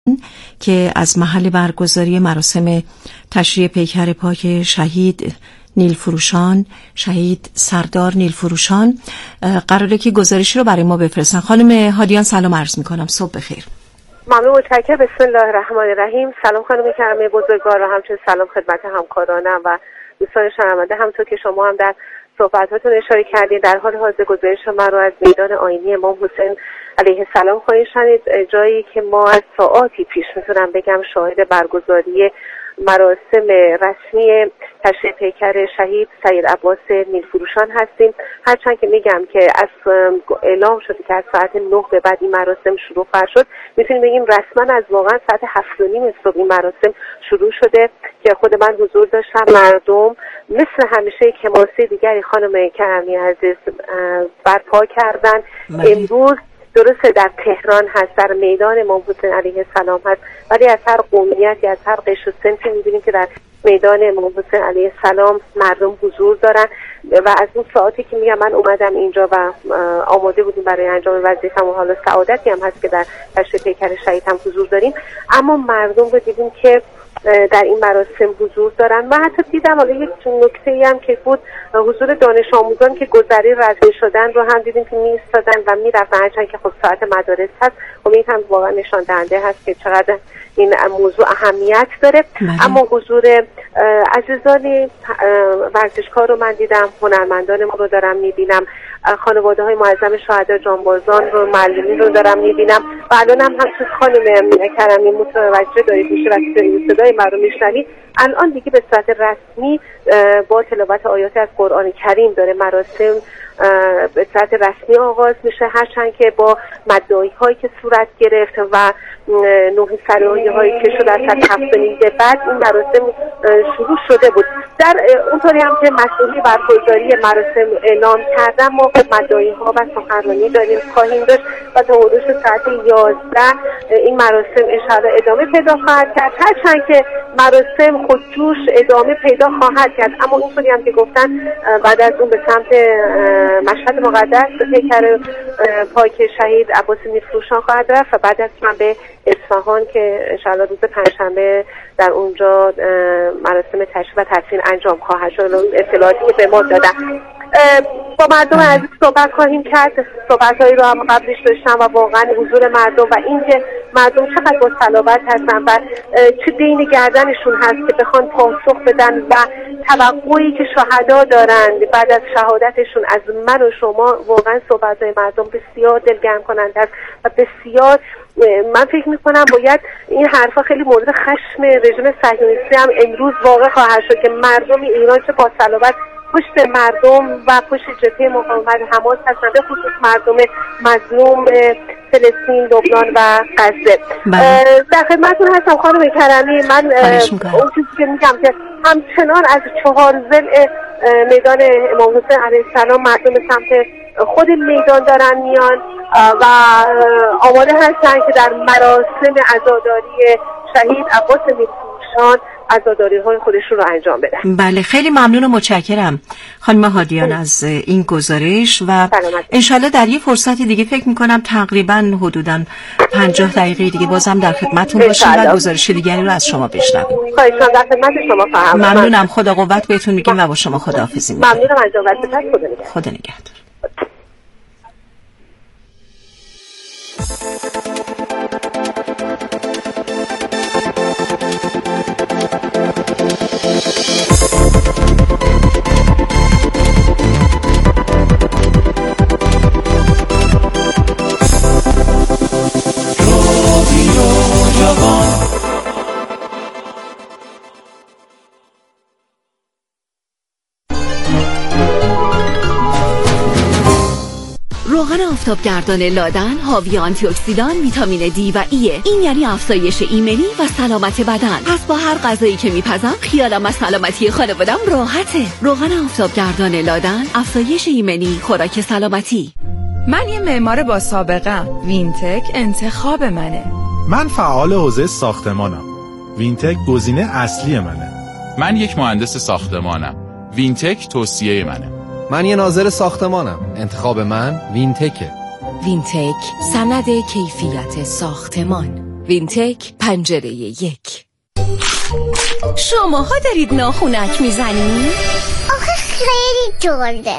که از محل برگزاری مراسم تشییع پیکر پاک شهید نیلفروشان، شهید سردار نیلفروشان، قراره که گزارشی رو برای ما بفرستن. خانم هادیان سلام عرض میکنم، صبح بخیر. ممنون، متشکرم. بسم الله الرحمن الرحیم. سلام خانم کرمی بزرگوار و همچنین سلام خدمت همکارانم و دوستان شنونده. همونطور که شما هم در صحبتاتون اشاره کردید، در حال حاضر گزارش من رو از میدان آیینی امام حسین علیه السلام خواهید شنید، جایی که ما از ساعاتی پیش میتونم بگم شاهد برگزاری مراسم رسمی تشییع پیکر شهید سید عباس نیلفروشان هستیم. هرچند که میگم که از اعلام شده که از ساعت 9 به بعد این مراسم شروع شد، میتونیم بگیم رسما از واقعا ساعت 7:30 صبح این مراسم شروع شده که خود من حضور داشتم. مردم مثل همیشه کماسه دیگری خانم کرمی عزیز برپا کردن. امروز درسته در تهران هست، در میدان امام حسین علیه السلام هست، ولی از هر قومیتی، از هر قشر و صنفی می‌بینیم که در میدان امام حسین علیه السلام مردم حضور دارن و از اون ساعتی که میگم من اومدم اینجا و آماده بودیم برای انجام وظیفه‌م و حالا سعادتی هم هست که در تشییع پیکر شهید هم حضور داریم، اما مردم رو دیدیم که در این مراسم حضور دارن و حتی دیدم حالا یک نکته‌ای هم که بود، حضور دانش آموزان که گذری رد شدن رو هم دیدیم که می‌ایستادن و میرفتن، هرچند که خب ساعت مدارس هست. امید هم واقعا نشان دهنده هست که چقدر این موضوع اهمیت داره. اما حضور عزیزان ورزشکار رو من دیدم، هنرمندان ما رو دارم می‌بینم، خانواده های معظم شهدا جانبازان رو، معلمین رو دارم می‌بینم و الان هم همچون خانم کرمی متوجه دارید میشه وقتی صدای من رو میشنوید، الان دیگه به صورت رسمی با تلاوت آیات از قرآن کریم داره مراسم به صورت رسمی آغاز میشه، هرچند که با مدعایی هایی که صورت گرفت و نوح سرایی هایی که شد از ساعت 7:30 بعد این مراسم شروع شده بود. در اونطوری هم که مسئولی برگزاری مراسم اعلام کردن، ما مدعایی ها و سخنرانی داریم خواهیم داشت و تا حدود ساعت 11 این مراسم انشاءالله ادامه پیدا خواهد کرد، هرچند که مراسم خودجوش ادامه پیدا خواهد کرد، اما اونطوری هم که گفتن بعد از اون به سمت مشهد مقدس پیکر پاک شهید عباس نیلفروشان خواهد رفت و بعد از من به اصفهان که انشاءالله روز پنجشنبه در اونجا مراسم تشییع و تدفین انجام خواهد شد. اطلاعاتی که به ما دادن با مردم عزیز صحبت خواهیم کرد. صحبت‌هایی رو هم قبلش داشتم و واقعا حضور مردم و اینکه مردم چقدر با صلابت هستن و چه دین گردنشون هست که بخوان پاسخ بدن و توقعی که شهدا دارند بعد از شهادتشون از من و شما، واقعا صحبت‌های مردم بسیار دلگرم کننده است و بسیار من فکر میکنم باید این حرفا خیلی مورد خشم رژیم صهیونیستی هم امروز واقع خواهد شد که مردم ایران چه با صلابت پشت مردم و پشت جبهه مقاومت حماس هستن، به خصوص مردم مظلوم فلسطین، لبنان و غزه. در خدمتتون هستم خانم کرمی. من اون چیزی که میگم که همچنان از 4 ضلع میدان امام حسین علیه السلام مردم سمت خود میدان دارن میان و آماده هستن که در مراسم عزاداری شهید عباس نیلفروشان عزاداری های خودشون رو انجام بدن. بله، خیلی ممنون و متشکرم خانم هادیان از این گزارش و انشالله در یه فرصت دیگه فکر میکنم تقریبا حدوداً 50 دقیقه دیگه بازم در خدمتتون باشیم و گزارش دیگری رو از شما بشنویم. خواهش می‌کنم، در خدمت شما فهم. ممنونم، خدا قوت بهتون میگیم و با شما خداحافظی می‌کنم. ممنونم از جوابتون. خدا نگهدار. روغن آفتابگردان لادن حاوی آنتی اکسیدان، ویتامین دی و ایه. این یعنی افزایش ایمنی و سلامت بدن. پس با هر غذایی که میپزم خیالم از سلامتی خانوادم راحته. روغن آفتابگردان لادن، افزایش ایمنی، خوراک سلامتی. من یه معمار با سابقه، وینتک انتخاب منه. من فعال حوزه ساختمانم، وینتک گزینه اصلی منه. من یک مهندس ساختمانم، وینتک توصیه منه. من یه ناظر ساختمانم، انتخاب من وینتکه. وینتک، سند کیفیت ساختمان. وینتک پنجره 1. شماها دارید ناخونک میزنید؟ آخه خیلی ترده.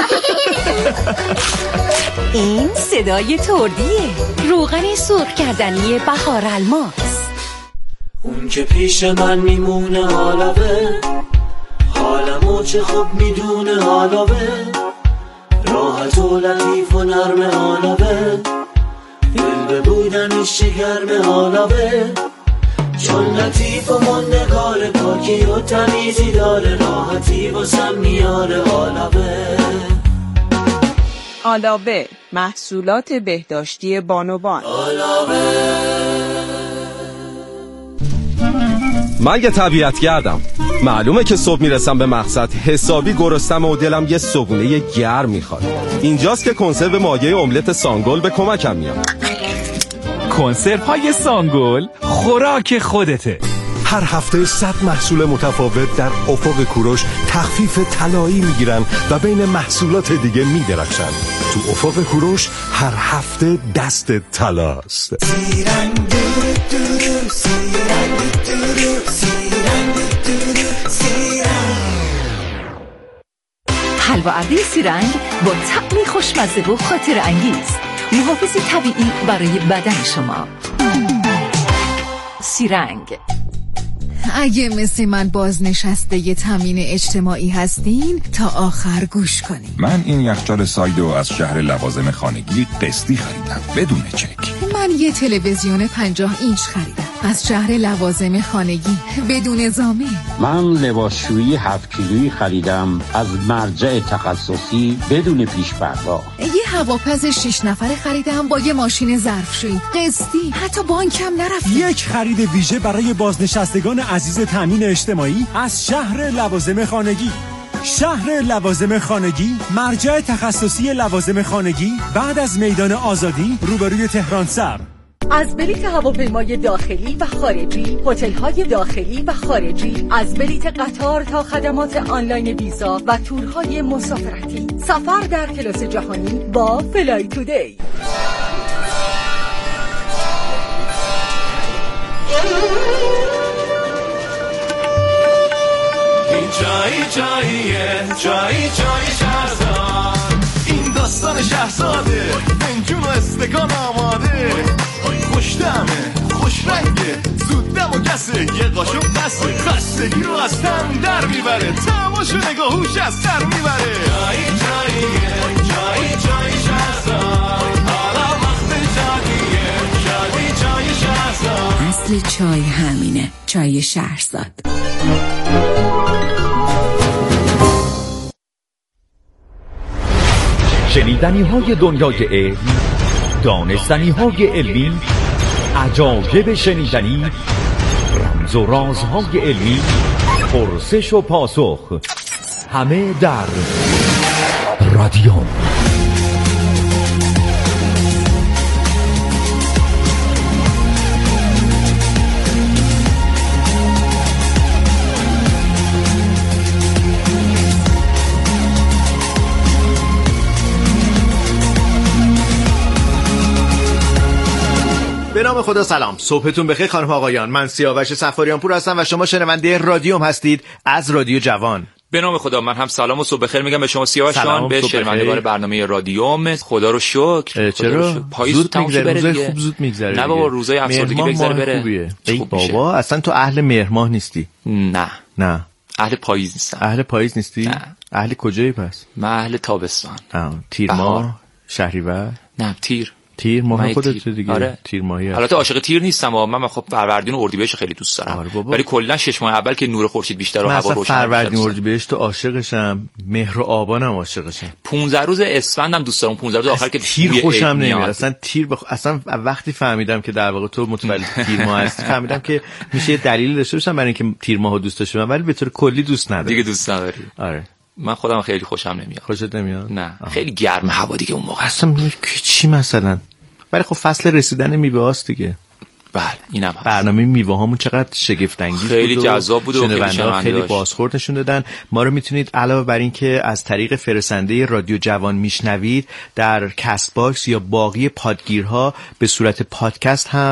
این صدای تردیه. روغن سرخ کردنی بهار الماس. اون که پیش من میمونه حالاوه، حالمو چه خوب میدونه حالاوه، راحت و لطیف و نرم حالاوه، دل به بودنش گرم حالاوه، چون لطیف و مندگار پاکی و تمیزی داره، راحتی واسم میاره حالاوه. حالاوه محصولات بهداشتی بانوان. من یه طبیعت گردم. معلومه که صبح میرسم به مقصد حسابی گرسنم و دلم یه صبحونه گرم میخواد. اینجاست که کنسرو مایه املت سانگل به کمکم میاد. کنسرو های سانگل خوراک خودته. هر هفته 100 محصول متفاوت در افق کوروش تخفیف طلایی میگیرن و بین محصولات دیگه میدرخشن. تو افق کوروش هر هفته دست طلاست. حلوا اردی سیرنگ با طعمی خوشمزه و خاطر انگیز، محافظ طبیعی برای بدن شما. سیرنگ. اگه مثل من بازنشسته ی تامین اجتماعی هستین تا آخر گوش کنین. من این یخچال سایدو از شهر لوازم خانگی قسطی خریدم بدون چک. من یه تلویزیون 50 اینچ خریدم از شهر لوازم خانگی بدون ضامن. من لباسشویی 7 کیلویی خریدم از مرجع تخصصی بدون پیش پرداخت. یه هواپز 6 نفره خریدم با یه ماشین ظرفشویی قسطی، حتی بانکم نرفتم. یک خرید ویژه برای بازنشستگان عزیز تامین اجتماعی از شهر لوازم خانگی. شهر لوازم خانگی، مرجع تخصصی لوازم خانگی بعد از میدان آزادی روبروی تهران سر. از بلیت هواپیمای داخلی و خارجی، هتل‌های داخلی و خارجی، از بلیت قطار تا خدمات آنلاین ویزا و تورهای مسافرتی، سفر در کلاس جهانی با فلای تودی. جایی شهرزاد، این داستان شهرزاده، فنجون و استکان آماده، خوش‌طعمه خوش رنگه، زود دم و کسه، یه قاشق بسه، خستگی رو از تن در میبره، تماشو نگاه هوش از سر میبره. جایی شهرزاد، حالا وقت جادیه، جای شهرزاد. اصل چای همینه، چای شهرزاد. شنیدنی های دنیای علم، دانستنی های علمی، عجایب شنیدنی، رمز و رازهای علمی، پرسش و پاسخ، همه در رادیوم. به نام خدا سلام، صبحتون بخیر خانم آقایان. من سیاوش صفاریان پور هستم و شما شنونده رادیوم هستید از رادیو جوان. به نام خدا من هم سلام و صبح بخیر میگم به شما سیاوش جان، به شنوندگان برنامه رادیوم. خدا رو شکر. چرا؟ زود میگذره، روزای خوب زود میگذره. نه بابا، روزای افسردگی بگذره بره. ای بابا اصلا تو اهل مهر ماه نیستی؟ نه اهل پاییز نیستم. اهل پاییز نیستی؟ نه. اهل کجایی پس؟ من اهل تابستان. تیر ماه، شهریور؟ نه تیر ماه خودت دیگه. آره. تیر ماهی. البته عاشق تیر نیستم من خب فروردین و اردیبهشت خیلی دوست دارم. ولی کلا 6 ماه اول که نور خورشید بیشتر و هوا روشن، فروردین اردیبهشت عاشقشم، مهر و آبانم عاشقشم. 15 روز اسفندم دوست دارم. 15 روز آخر که تیر خوشم نمیاد. اصلا اصلا وقتی فهمیدم که در واقع تو متولد تیر ماه هستی، فهمیدم که میشه دلیل داشته باشم برای اینکه تیر ماهو دوست داشته باشم، ولی به طور کلی دوست ندارم. دیگه دوست نداری؟ آره. من خودم خیلی خوشم نمیاد. خوشت نمیاد؟ نه. خیلی گرم هوا دیگه اون موقع. اصلا چی مثلا؟ ولی خب فصل رسیدن میوه هاست دیگه. بله اینم هست. برنامه میوه هامون چقدر شگفت انگیز بود، خیلی جذاب بود و خیلی بازخورد نشون دادن. ما رو میتونید علاوه بر این که از طریق فرستنده رادیو جوان میشنوید، در کست باکس یا باقی پادگیرها به صورت پادکست هم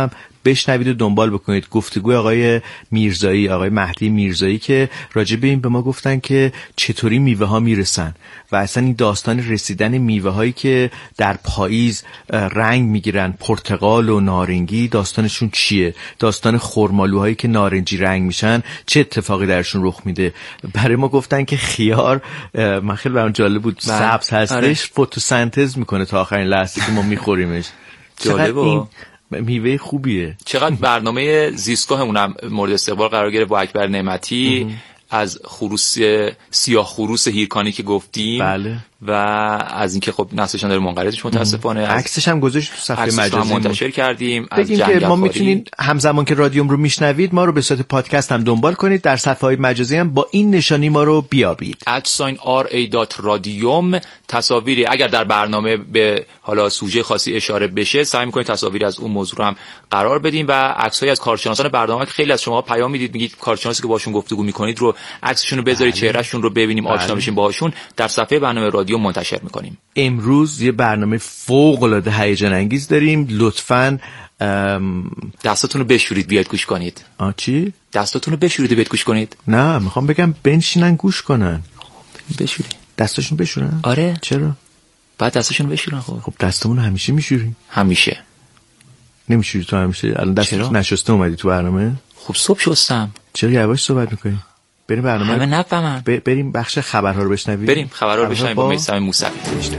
بشنوید و دنبال بکنید. گفتگوی آقای میرزایی، آقای مهدی میرزایی که راجع به این به ما گفتن که چطوری میوه ها میرسن و اصلا این داستان رسیدن میوه هایی که در پاییز رنگ میگیرن، پرتقال و نارنگی، داستانشون چیه؟ داستان خرمالوهایی که نارنجی رنگ میشن چه اتفاقی درشون رخ میده؟ برای ما گفتن که خیار، من خیلی برام جالب بود، سبز هستش، فتوسنتز میکنه تا آخرین لحظه که ما میخوریمش. جالبه، میوه خوبیه. چقدر برنامه زیستگاهمون مورد استقبال قرار گرفت با اکبر نعمتی از خروس سیاه خروس هیرکانی که گفتیم. بله. و از اینکه خب نسلشان داره منقرضش متاسفانه. عکسش هم گذاشت تو صفحه مجازی منتشر کردیم. از بگیم که ما میتونید همزمان که رادیوم رو میشنوید ما رو به صورت پادکست هم دنبال کنید، در صفحه‌های مجازی هم با این نشانی ما رو بیابید. @ra.radium. تصاویری اگر در برنامه به حالا سوژه خاصی اشاره بشه سعی می‌کنیم تصاویری از اون موضوع رو هم قرار بدیم و عکس‌های از کارشناسان برنامه که خیلی از شما پیام میدید، میگید کارشناسی که باشون گفتگو می‌کنید رو عکسشون رو بذارید، چهرهشون رو ببینیم، آشنا بشیم باهاشون. در صفحه برنامه رادیو منتشر می‌کنیم. امروز یه برنامه فوق‌العاده هیجان انگیز داریم. لطفاً دستاتون رو بشورید بیاید گوش کنید. چی؟ دستاتون رو بشورید بیاید گوش کنید. نه، میخوام بگم بنشینن گوش کنن. بشورید. دستاشون بشورن؟ آره. چرا؟ بعد دستاشون بشورن. خب دستمون همیشه میشوریم. همیشه. نمیشوری تو همیشه؟ الان دستت نشسته اومدی تو برنامه؟ خب صبح شستم. چرا یواش صحبت میکنی؟ بریم برنامه. همه نفهمن. بریم بخش خبرها رو بشنویم. بریم خبرها رو بشنویم با میثم موسوی.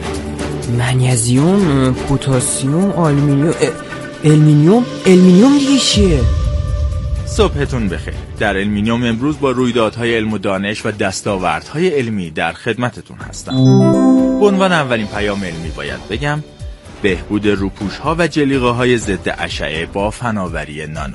منیزیم، پتاسیم، آلومینیوم دیگه چیه؟ صبحتون بخیر. در المینیوم امروز با رویدادهای علم و دانش و دستاوردهای علمی در خدمتتون هستم. به عنوان اولین پیام علمی باید بگم بهبود روپوش‌ها و جلیقه‌های ضد اشعه با فناوری نانو.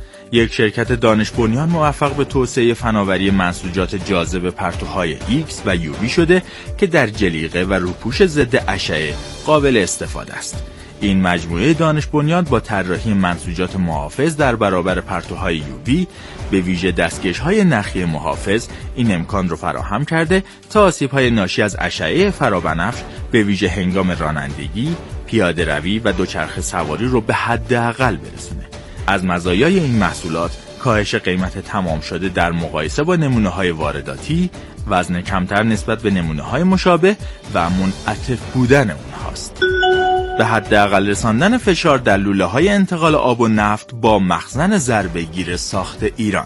یک شرکت دانش بنیان موفق به توسعه فناوری منسوجات جاذب پرتوهای ایکس و یووی شده که در جلیقه و روپوش ضد اشعه قابل استفاده است. این مجموعه دانش بنیان با طراحی منسوجات محافظ در برابر پرتوهای یووی به ویژه دستکش‌های نخی محافظ این امکان رو فراهم کرده تا آسیب‌های ناشی از اشعه فرابنفش به ویژه هنگام رانندگی، پیاده روی و دوچرخه سواری رو به حداقل برسونه. از مزایای این محصولات کاهش قیمت تمام شده در مقایسه با نمونه‌های وارداتی، وزن کمتر نسبت به نمونه‌های مشابه و منعطف بودن اونهاست. به حداقل رساندن فشار در لوله‌های انتقال آب و نفت با مخزن ضربه‌گیر ساخت ایران.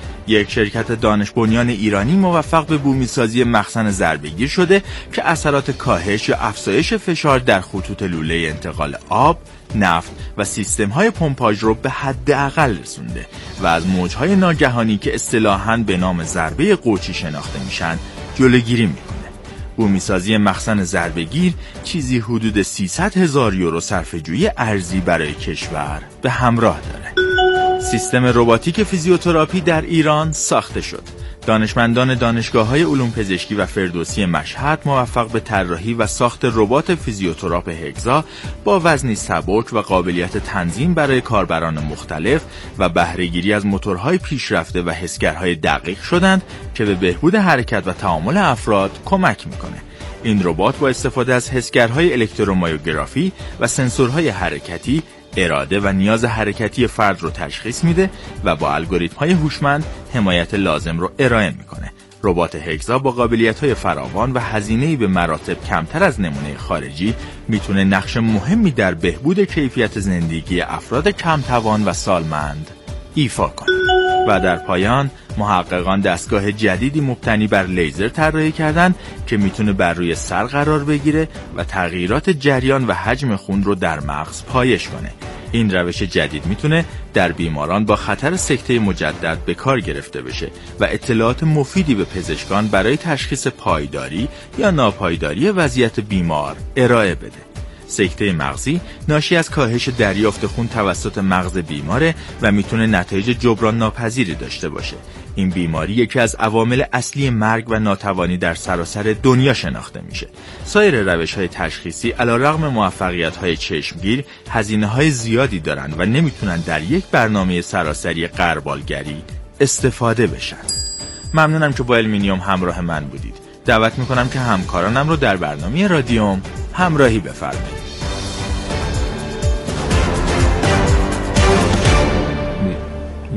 یک شرکت دانش بنیان ایرانی موفق به بومی‌سازی مخزن ضربه‌گیر شده که اثرات کاهش یا افزایش فشار در خطوط لوله انتقال آب، نفت و سیستم‌های پمپاژ رو به حداقل رسونده و از موج‌های ناگهانی که اصطلاحاً به نام ضربه قوچی شناخته میشن جلوگیری میکنه. بومی‌سازی مخزن ضربه‌گیر چیزی حدود 300,000 یورو صرفه‌جویی ارزی برای کشور به همراه داره. سیستم رباتیک فیزیوتراپی در ایران ساخته شد. دانشمندان دانشگاه‌های علوم پزشکی و فردوسی مشهد موفق به طراحی و ساخت ربات فیزیوتراپ هگزا با وزنی سبک و قابلیت تنظیم برای کاربران مختلف و بهره‌گیری از موتورهای پیشرفته و حسگرهای دقیق شدند که به بهبود حرکت و تعامل افراد کمک می‌کنه. این ربات با استفاده از حسگرهای الکترومایوگرافی و سنسورهای حرکتی اراده و نیاز حرکتی فرد رو تشخیص میده و با الگوریتم‌های هوشمند حمایت لازم رو ارائه میکنه. ربات هگزا با قابلیت‌های فراوان و هزینه‌ای به مراتب کمتر از نمونه خارجی میتونه نقش مهمی در بهبود کیفیت زندگی افراد کمتوان و سالمند ایفا کنه. و در پایان محققان دستگاه جدیدی مبتنی بر لیزر طراحی کردند که میتونه بر روی سر قرار بگیره و تغییرات جریان و حجم خون رو در مغز پایش کنه. این روش جدید میتونه در بیماران با خطر سکته مجدد به کار گرفته بشه و اطلاعات مفیدی به پزشکان برای تشخیص پایداری یا ناپایداری وضعیت بیمار ارائه بده. سکته مغزی ناشی از کاهش دریافت خون توسط مغز بیماره و میتونه نتایج جبران ناپذیری داشته باشه. این بیماری یکی از عوامل اصلی مرگ و ناتوانی در سراسر دنیا شناخته میشه. سایر روش‌های تشخیصی علیرغم موفقیت‌های چشمگیر هزینه‌های زیادی دارن و نمیتونن در یک برنامه سراسری غربالگری استفاده بشن. ممنونم که با المینیوم همراه من بودید. دعوت میکنم که همکارانم رو در برنامه رادیوم همراهی بفرمایید.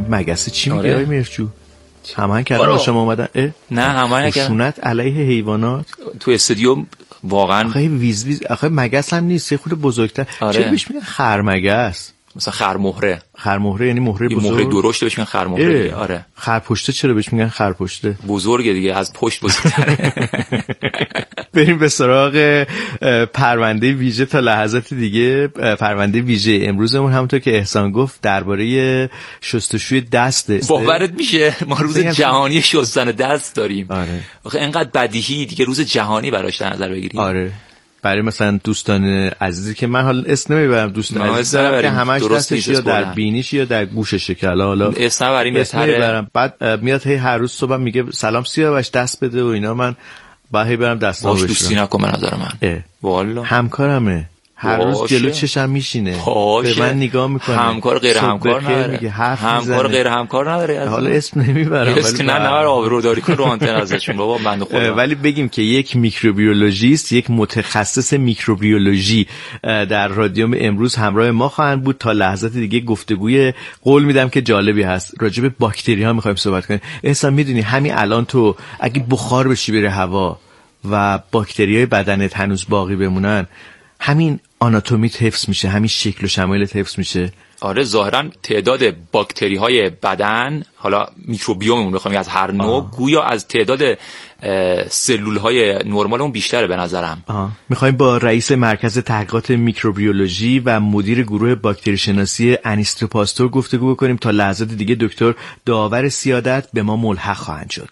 مگس چی میگه آقای مرجو؟ همه کردن آره. شما اومدن نه همه نکردن. خشونت علیه حیوانات تو استودیو واقعا آخه ویز ویز. آخه مگس هم نیست، یه خورده بزرگتر. آره. چرا بهش میگن خرمگس؟ مثلا خرمهره. خرمهره یعنی مهره بزرگ. مهره درشت بهش میگن خرمهره. آره. خرپشته چرا بهش میگن خرپشته؟ بزرگه دیگه، از پشت بزرگتره. بریم به سراغ پرونده ویژه تا لحظات دیگه. پرونده ویژه امروزمون همونطور که احسان گفت درباره شستشوی دسته. باورت میشه ما روز جهانی شستن دست داریم. آره. آخه اینقدر بدیهی دیگه روز جهانی براش در نظر بگیریم. آره. برای مثلا دوستان عزیزی که من حالا اسم نمیبرم، دوستان عزیزی که همش دستش یا در بینیش یا در گوششه که حالا اسم نبریم بهتره. بعد میاد هر روز صبح میگه سلام سیاوش دست بده و اینا، من باید برم دستام بشورم. دوستی نکن به نظر من. والا همکارمه، هر روز جلو چشم میشینه به من نگاه میکنه. همکار غیر همکار نداره. همکار غیر همکار نداره. حالا اسم نمیبرم ولی نه نبر آبروداری کن رو آنتن ازشون بابا بنده خدا. ولی بگیم که یک میکروبیولوژیست، یک متخصص میکروبیولوژی در رادیوم امروز همراه ما خواهند بود تا لحظات دیگه. گفتگوی قول میدم که جالبی هست. راجع به باکتری ها میخوایم صحبت کنیم. احسان میدونی همین الان تو اگه بخار بشی بره هوا و باکتریای بدنت هنوز باقی بمونن، همین آناتومیت حفظ میشه، همین شکل و شمایلت حفظ میشه. آره ظاهرا تعداد باکتری های بدن، حالا میکروبیوممون بخوام از هر نوع، گویا از تعداد سلول های نرمالمون بیشتره به نظرم. میخوایم با رئیس مرکز تحقیقات میکروبیولوژی و مدیر گروه باکتری شناسی انیستو پاستور گفتگو بکنیم. تا لحظات دیگه دکتر داور سیادت به ما ملحق خواهند شد.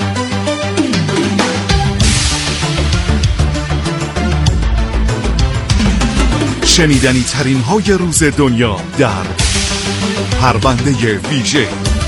شنیدنی ترین های روز دنیا در پرونده ویژه.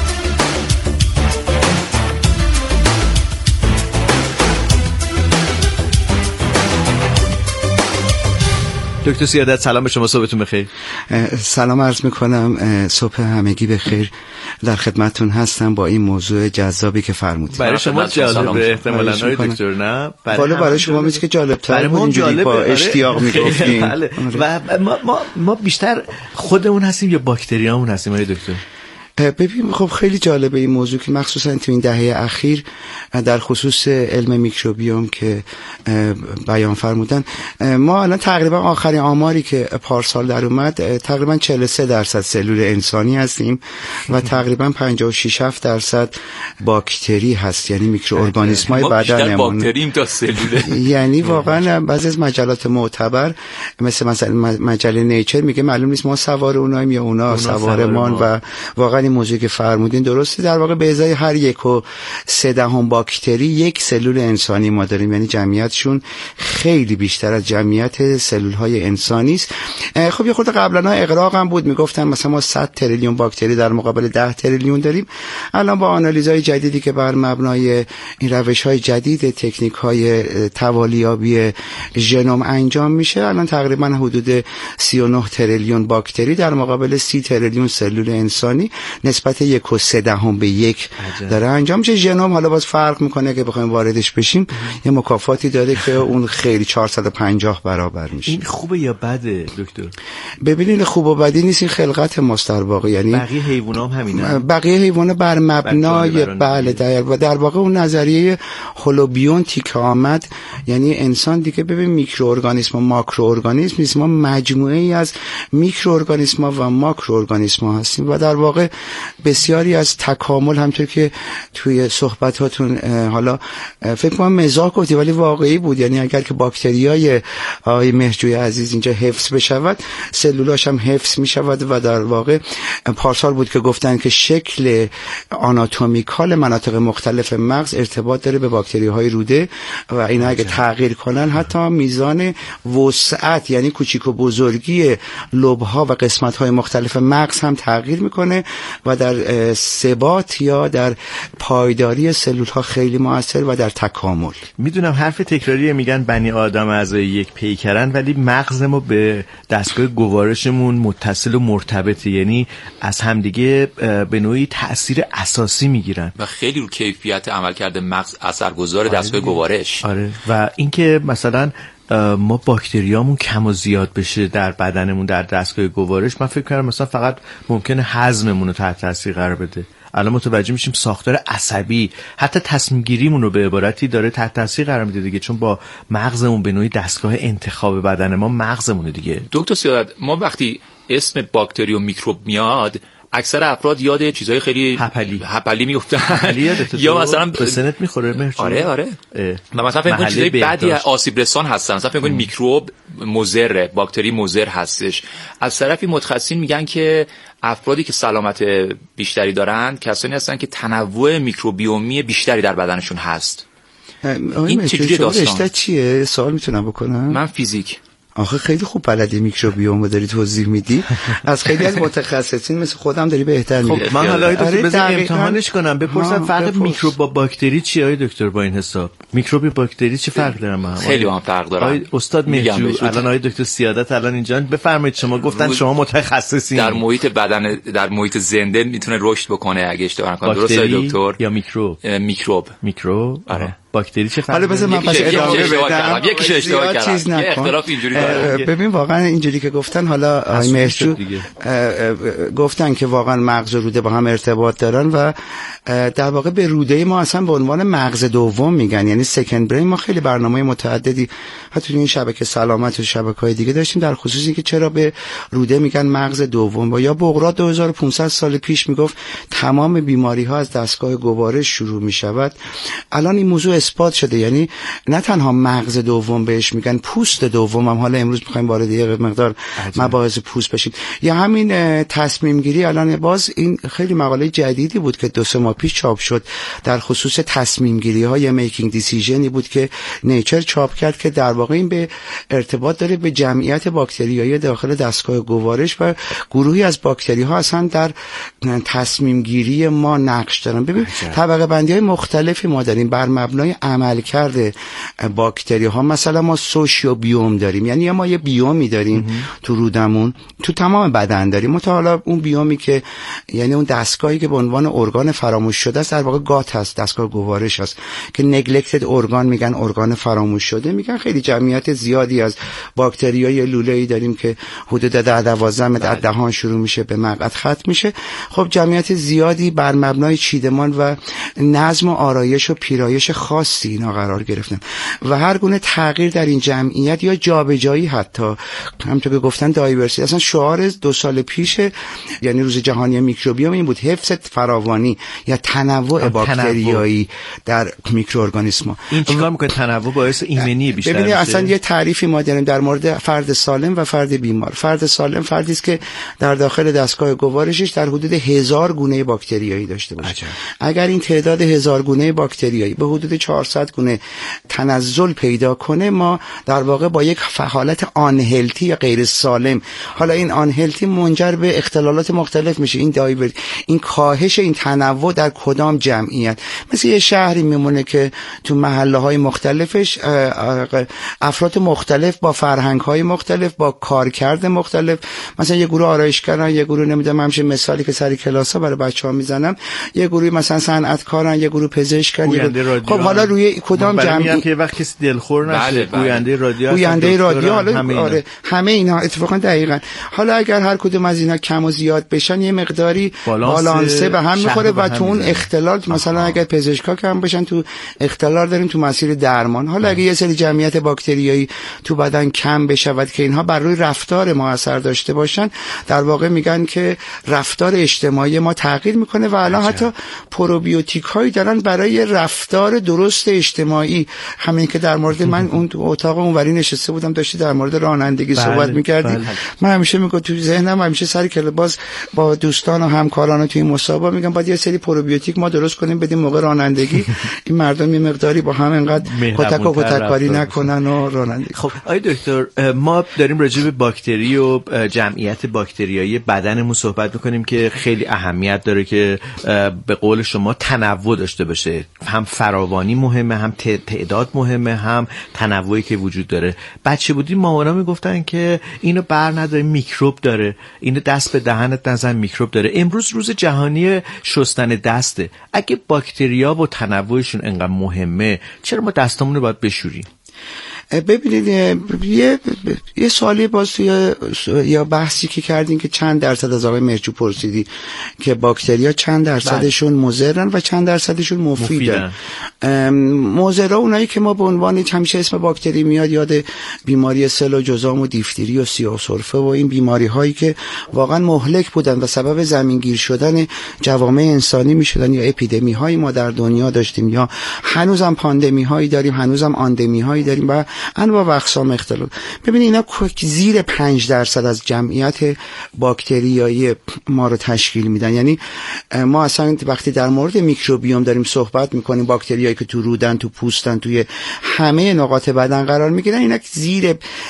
دکتر سیادت سلام به شما، صبحتون بخیر. سلام عرض میکنم، صبح همگی بخیر. در خدمتتون هستم با این موضوع جذابی که فرمودید. برای شما جالبه احتمالاً آقای دکتر؟ نه برای شما میگه که جالب‌تر بود، اینجوری با اشتیاق میگفتین. و ما بیشتر خودمون هستیم یا باکتریامون هستیم آقای دکتر؟ ببین خب خیلی جالبه این موضوع که مخصوصا تو این دهه اخیر در خصوص علم میکروبیوم که بیان فرمودن، ما الان تقریبا آخرین آماری که پارسال در اومد تقریبا 43% سلول انسانی هستیم و تقریبا 56% باکتری هست، یعنی میکروارگانیسم‌های بدنمون. ما باکتریم تا سلول. یعنی واقعا بعضی از مجلات معتبر مثلا مجله نیچر میگه معلوم نیست ما سوار اوناییم یا اونا سوار ما. و واقعا این موضوعی که فرمودین درسته. در واقع به ازای هر 1.3 باکتری یک سلول انسانی ما داریم، یعنی جمعیتشون خیلی بیشتر از جمعیت سلول‌های انسانی است. خب یه خورده قبلا اغراق هم بود، میگفتن مثلا ما 100 تریلیون باکتری در مقابل 10 تریلیون داریم. الان با آنالیزهای جدیدی که بر مبنای این روش‌های جدید تکنیک‌های توالیابی ژنوم انجام میشه، الان تقریبا حدود 39 تریلیون باکتری در مقابل 30 تریلیون سلول انسانی نسبت 1.3 به 1 داره انجام میشه. ژنوم حالا باز فرق میکنه که بخوایم واردش بشیم، یه مکافاتی داره که اون خیلی 450 برابر میشه. این خوبه یا بده دکتر؟ ببینید خوب و بدی نیست، این خلقت ماست در واقع. یعنی بقیه حیونا هم همینه. بقیه حیونا بر مبنای بله در واقع اون نظریه هولوبیونتی که آمد، یعنی انسان دیگه ببین میکروارگانیسم و ماکروارگانیسم نیست، ما مجموعه ای از میکروارگانیسم‌ها و ماکروارگانیسم‌ها هستیم و در واقع بسیاری از تکامل همونطور که توی صحبتاتون حالا فکر کنم مزاح گفتی ولی واقعی بود، یعنی اگر که باکتریای آقای مهرجوی عزیز اینجا حفظ بشود، سلولاش هم حفظ می شود و در واقع پارسال بود که گفتن که شکل آناتومیکال مناطق مختلف مغز ارتباط داره به باکتری های روده و اینا اگه تغییر کنن حتی میزان وسعت یعنی کوچیک و بزرگی لوب‌ها و قسمت‌های مختلف مغز هم تغییر میکنه و در ثبات یا در پایداری سلول ها خیلی موثر و در تکامل. میدونم حرف تکراریه، میگن بنی آدم اعضای یک پیکرن، ولی مغز ما به دستگاه گوارشمون متصل و مرتبطه، یعنی از همدیگه به نوعی تأثیر اساسی میگیرن و خیلی رو کیفیت عملکرد مغز اثرگذار دستگاه گوارش. آره و اینکه مثلا ما باکتریامون کم و زیاد بشه در بدنمون در دستگاه گوارش، من فکر کنم مثلا فقط ممکنه هضممون رو تحت تاثیر قرار بده. الان متوجه میشیم ساختار عصبی، حتی تصمیم گیریمون رو به عبارتی داره تحت تاثیر قرار میده دیگه، چون با مغزمون به نوعی دستگاه انتخاب بدن ما مغزمونه دیگه. دکتر سیادت، ما وقتی اسم باکتری و میکروب میاد اکثر افراد یاد چیزای خیلی هپلی میافتن یا مثلا به سنت میخوره مرچ. آره و مثلا فکر کنید چیزای بعدی آسیب رسان هستن، مثلا فکر کنید میکروب مضر، باکتری مضر هستش. از طرفی متخصصین میگن که افرادی که سلامت بیشتری دارن کسانی هستن که تنوع میکروبیومی بیشتری در بدنشون هست. این چجوری داستان چیه؟ سوال میتونم بکنم؟ من فیزیک. آخه خیلی خوب بلدی میکروبیوم رو داری توضیح میدی. از خیلی از متخصصین مثل خودم داری بهتر میگی. خب من حالا بذار امتحانش کنم، بپرسم فرق میکروب با باکتری چیه آقای دکتر؟ با این حساب میکروب و باکتری چه فرق دارن با هم؟ خیلی با هم فرق دارن. استاد مهجو، الان آقای دکتر سیادت الان اینجا، بفرمایید شما گفتن شما متخصصین. در محیط بدن، در محیط زنده میتونه رشد بکنه اگه اشتباه نکنم. درسته دکتر؟ یا میکروب؟ آره. باکتری چه فرقی؟ حالا بذار من پس ادامه بدم. یکیش اشتباه کردم. یه اختلاف اینجوری داره. ببین واقعا اینجوری که گفتن، حالا آقای مهجو گفتن که واقعا مغز و روده با هم ارتباط دارن و در واقع به روده ما اصلا به عنوان مغز دوم میگن، یعنی سکند برین. ما خیلی برنامه متعددی حتی تو این شبکه سلامت و شبکه‌های دیگه داشتیم در خصوص اینکه چرا به روده میگن مغز دوم. و یا بقراط 2500 سال پیش میگفت تمام بیماری ها از دستگاه گوارش شروع میشود. الان این موضوع اثبات شده، یعنی نه تنها مغز دوم بهش میگن، پوست دوم هم. حالا امروز میخوایم وارد یه مقدار مباحث پوست بشیم. یا همین تصمیم گیری، الان باز این خیلی مقاله جدیدی بود که 2-3 ماه پیش چاپ شد در خصوص تصمیم گیری ها یا میکینگ دیسیژنی بود که نیچر چاپ کرد که در واقع این به ارتباط داره به جمعیت باکتریایی داخل دستگاه گوارش و گروهی از باکتری ها اصلا در تصمیم گیری ما نقش دارن. ببین طبقه بندی های مختلفی ما داریم بر مبنای عملکرد باکتری ها. مثلا ما سوشیو بیوم داریم، یعنی ما یه بیومی داریم تو رودمون، تو تمام بدن داریم. حالا اون بیومی که یعنی اون دستگاهی که به عنوان ارگان فراموش شده است در واقع گات هست، دستگاه گوارش هست که نگلکتد ارگان میگن، ارگان فراموش شده میگن. خیلی جمعیت زیادی از باکتریای لوله‌ای داریم که حدود 10-12 متر از دهان شروع میشه به مقعد ختم میشه. خب جمعیت زیادی بر مبنای چیدمان و نظم و آرایش و پیرایش خاصی اینا قرار گرفتن و هر گونه تغییر در این جمعیت یا جابجایی، حتی همونطور که گفتن دایورسیتی، اصلا شعار 2 سال پیش یعنی روز جهانی میکروبیوم این بود، حفظ فراوانی یا تنوع باکتریایی در میکروارگانیسم‌ها. این چیکار میکنه؟ تنوع باعث ایمنی بیشتر میشه. ببینید اصلا یه تعریفی ما داریم در مورد فرد سالم و فرد بیمار. فرد سالم فردی است که در داخل دستگاه گوارشش در حدود 1000 گونه باکتریایی داشته باشه. اگر این تعداد 1000 گونه باکتریایی به حدود 400 گونه تنزل پیدا کنه، ما در واقع با یک حالت آنهلتی یا غیر سالم، حالا این آنهلتی منجر به اختلالات مختلف میشه. این کاهش این تنوع در کدام جمعیت، مثل یه شهری میمونه که تو محله های مختلفش افراد مختلف با فرهنگ های مختلف، با کارکرد مختلف، مثلا یه گروه آرایشگرن، یه گروه نمیدونم، همشه مثالی که سر کلاس ها برای بچه‌ها میزنم، یه گروه مثلا صنعتکارن، یه گروه پزشکن. خب حالا روی کدام جمعیت که وقت کسی دلخور نشه، گوینده رادیو حالا همه اینا اتفاقا دقیقاً. حالا اگر هر کدوم از اینا کم و زیاد بشن یه مقداری بالانسه به هم میخوره و تو اون اختلال مثلا اگر پزشکا کم بشن تو اختلال داریم تو مسیر درمان. حالا اگه یه سری جمعیت باکتریایی تو بدن کم بشود که اینها بر روی رفتار ما اثر داشته باشن، در واقع میگن که رفتار اجتماعی ما تغییر میکنه و الان حتی پروبیوتیک هایی دارن برای رفتار درست اجتماعی. همین که در مورد من اون اتاق اونوری نشسته بودم داشتی در مورد رانندگی صحبت میکردی، من همیشه میگم تو ذهنم همیشه سر کلاس با دوستان و همکاران تو این مسابقه میگم باید یه سری پروبیوتیک ما درست کنیم بدیم موقع رانندگی، این مردم یه مقداری با هم انقدر کتککاری نکنن و رانندگی. خب آقای دکتر، ما داریم راجع به باکتری و جمعیت باکتریایی بدنمون صحبت میکنیم که خیلی اهمیت داره که به قول شما تنوع داشته باشه، هم فراوانی مهمه، هم تعداد مهمه، هم تنوعی که وجود داره. بچه بودیم مامانا میگفتن که اینو بر نداره میکروب داره، اینو دست به دهنت نزن میکروب داره. امروز روز جهانی شستن دسته. اگه باکتریا و تنوعشون انقدر مهمه، چرا ما دستامون رو باید بشوریم؟ ببینید یه سوالی باز یا بحثی که کردین که چند درصد از آقای مهرجو پرسیدی که باکتریا چند درصدشون مضرن و چند درصدشون مفیدن. مضرا اونایی که ما به عنوان همیشه اسم باکتری میاد یاد بیماری سل و جذام و دیفتری و سیاه سرفه و این بیماری هایی که واقعا مهلک بودن و سبب زمینگیر شدن جوامع انسانی میشدن، یا اپیدمی هایی ما در دنیا داشتیم یا هنوزم پاندمی هایی داریم، هنوزم آندمی هایی داریم و انواع و اقسام اختلال. ببینید اینا زیر 5% از جمعیت باکتریایی ما رو تشکیل میدن. یعنی ما اصلا وقتی در مورد میکروبیوم داریم صحبت میکنیم، باکتریایی که تو رودن، تو پوستن، توی همه نقاط بدن قرار میگیرن، اینا زیر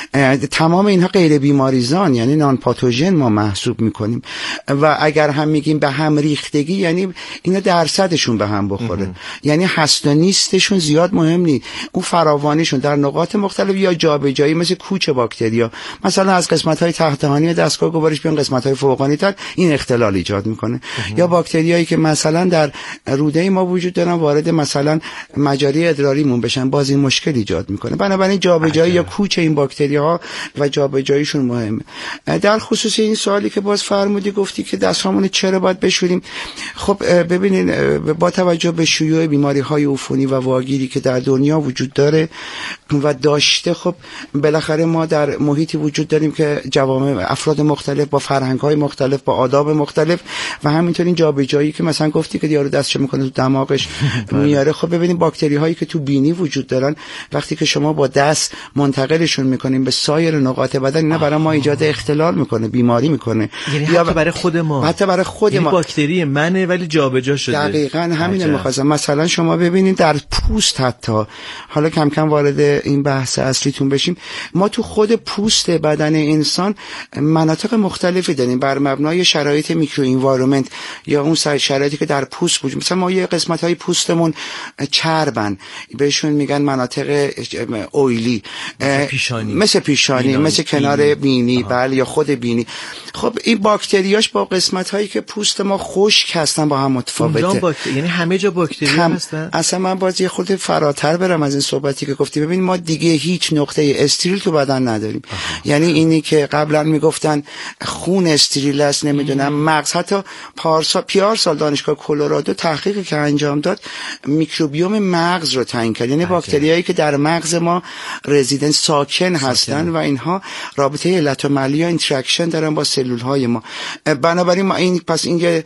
تمام اینها غیر بیماریزان یعنی نان پاتوژن ما محسوب میکنیم و اگر هم میگیم به هم ریختگی یعنی اینا درصدشون به هم بخوره، یعنی هست و نیستشون زیاد مهم نیست، اون فراوانیشون در نقاط مختلف یا جابجایی مثل کوچ باکتریا مثلا از قسمت‌های تحت‌هانی دستگاه گوارش بیان قسمت‌های فوقانی‌تر، این اختلال ایجاد میکنه. یا باکتریایی که مثلا در روده ما وجود دارن وارد مثلا مجاری ادراریمون بشن، باز این مشکل ایجاد میکنه. بنابراین جابجایی یا کوچ این باکتریاها و جابجاییشون مهمه. در خصوص این سوالی که باز فرمودی گفتی که دستامون چرا باید بشوریم، خب ببینید با توجه به شیوع بیماری‌های عفونی و واگیری که در دنیا وجود داره و داشته، خب بالاخره ما در محیطی وجود داریم که جوامع افراد مختلف با فرهنگ‌های مختلف با آداب مختلف و همینطور این جابجایی که مثلا گفتی که یارو دستش میکنه تو دماغش میاره. خب ببینید باکتری‌هایی که تو بینی وجود دارن وقتی که شما با دست منتقلشون میکنیم به سایر نقاط بدن، اینا برای ما ایجاد اختلال میکنه، بیماری میکنه. یعنی حتی برای خود ما، حتی برای خود یعنی ما باکتری منه ولی جابجا شده. دقیقاً همین می‌خواستم. مثلا شما ببینید در پوست، حتی حالا کم کم وارد این بحث اصلیتون بشیم، ما تو خود پوست بدن انسان مناطق مختلفی داریم بر مبنای شرایط میکرو انوایرمنت یا اون شرایطی که در پوست وجود. مثلا ما یه قسمت‌های پوستمون چربن، بهشون میگن مناطق اویلی، مثل پیشانی، مثل کنار بینی، بله، یا خود بینی. خب این باکتریاش با قسمت‌هایی که پوست ما خشک هستن با هم متفاوته. یعنی همه جا باکتری هستن. اصلا من باز یه خورده فراتر برم از این صحبتی که گفتی. ببین ما دیگه هیچ نقطه استریل تو بدن نداریم. یعنی اینی که قبلا میگفتن خون استریل است، نمیدونم مغز. حتی پیارسال دانشگاه کلرادو تحقیقی که انجام داد میکروبیوم مغز رو تعیین کرد. یعنی باکتریایی که در مغز ما رزیدنت ساکن هستن و اینها رابطه علت و ملی یا اینتراکشن دارن با سلول های ما. بنابراین ما این یه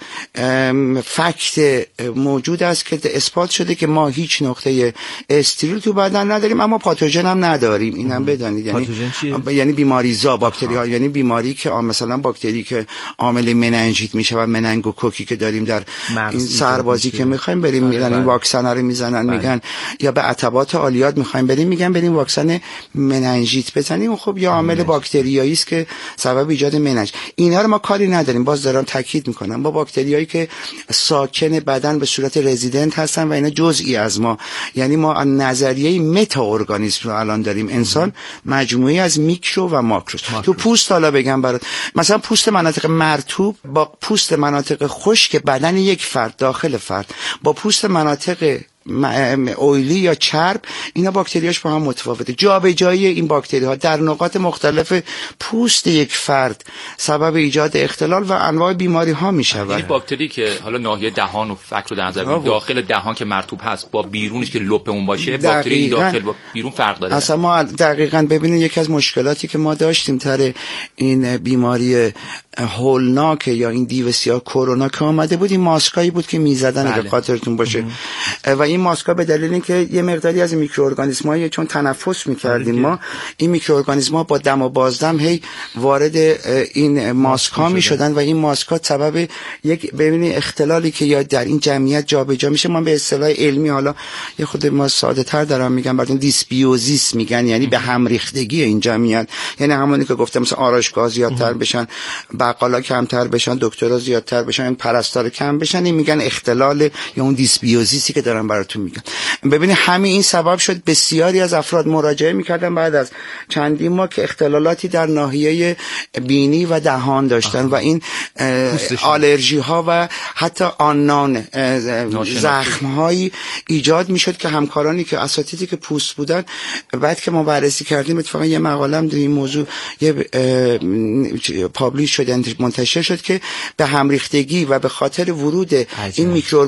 فکت موجود است که اثبات شده که ما هیچ نقطه استریل تو بدن نداریم، اما پاتوژن هم نداریم. اینم بدانید. یعنی بیماریزا باکتری ها، یعنی بیماری که مثلا باکتری که عامل مننژیت میشه و مننگوکوکی که داریم در این سربازی که میخوایم بریم میرن این واکسن رو میزنن، میگن یا به عتبات عالیات میخوایم بریم میگن بریم واکسن مننژیت بزنیم. خب یا عامل باکتریایی است که سبب ایجاد مننژ. اینا رو ما کاری نداریم. باز دارم تاکید میکنم با باکتریایی که ساکن بدن به صورت رزیدنت هستن و اینا جزئی از ما، یعنی ما نظریه متا ارگانیسم رو الان داریم. انسان مجموعی از میکرو و ماکروس. تو پوست حالا بگم برات، مثلا پوست مناطق مرطوب با پوست مناطق خشک بدن یک فرد داخل فرد با پوست مناطق اویلی یا چرب، اینا باکتریاش با هم متفاوته. جابجایی این باکتری ها در نقاط مختلف پوست یک فرد سبب ایجاد اختلال و انواع بیماری ها می شود. این باکتری که حالا ناحیه دهان و فک رو در نظر بگیریم، داخل دهان که مرطوب هست با بیرونش که لپ اون باشه، باکتری داخل با بیرون فرق داره. اصلا ما دقیقاً ببینید یکی از مشکلاتی که ما داشتیم تر این بیماری هولناک یا این دیو سیاه کرونا که آمده بود، این ماسکایی بود که میزدن اگه خاطرتون باشه. و این ماسکا به دلیل اینکه یه مقداری از میکروارگانیسم‌ها چون تنفس می‌کردیم ما، این میکروارگانیسم‌ها با دم و بازدم هی وارد این ماسک‌ها می‌شدن و این ماسک‌ها سبب یک ببینید اختلالی که یا در این جمعیت جابجا میشه. من به اصطلاح علمی حالا یه خود ما ساده‌تر دارم میگم، براتون دیسبیوزیس میگن، یعنی به هم ریختگی این جمعیت. یعنی همونی که گفتم مثلا آرایشگاه زیادتر بشن، بقالا کمتر بشن، دکترها زیادتر بشن، این پرستار کم بشن، این میگن اختلال یا اون دیسبیوزیسی که دارن براتون میگن. ببینید همین این سبب شد بسیاری از افراد مراجعه میکردن بعد از چندین ماه که اختلالاتی در ناحیه بینی و دهان داشتن و این آلرژی ها و حتی آنان زخم هایی ایجاد میشد که همکارانی که اساتیدی که پوست بودن بعد که ما بررسی کردیم اتفاقا یه مقاله هم در این موضوع یه پابلیش شد، منتشر شد که به همریختگی و به خاطر ورود این میکرو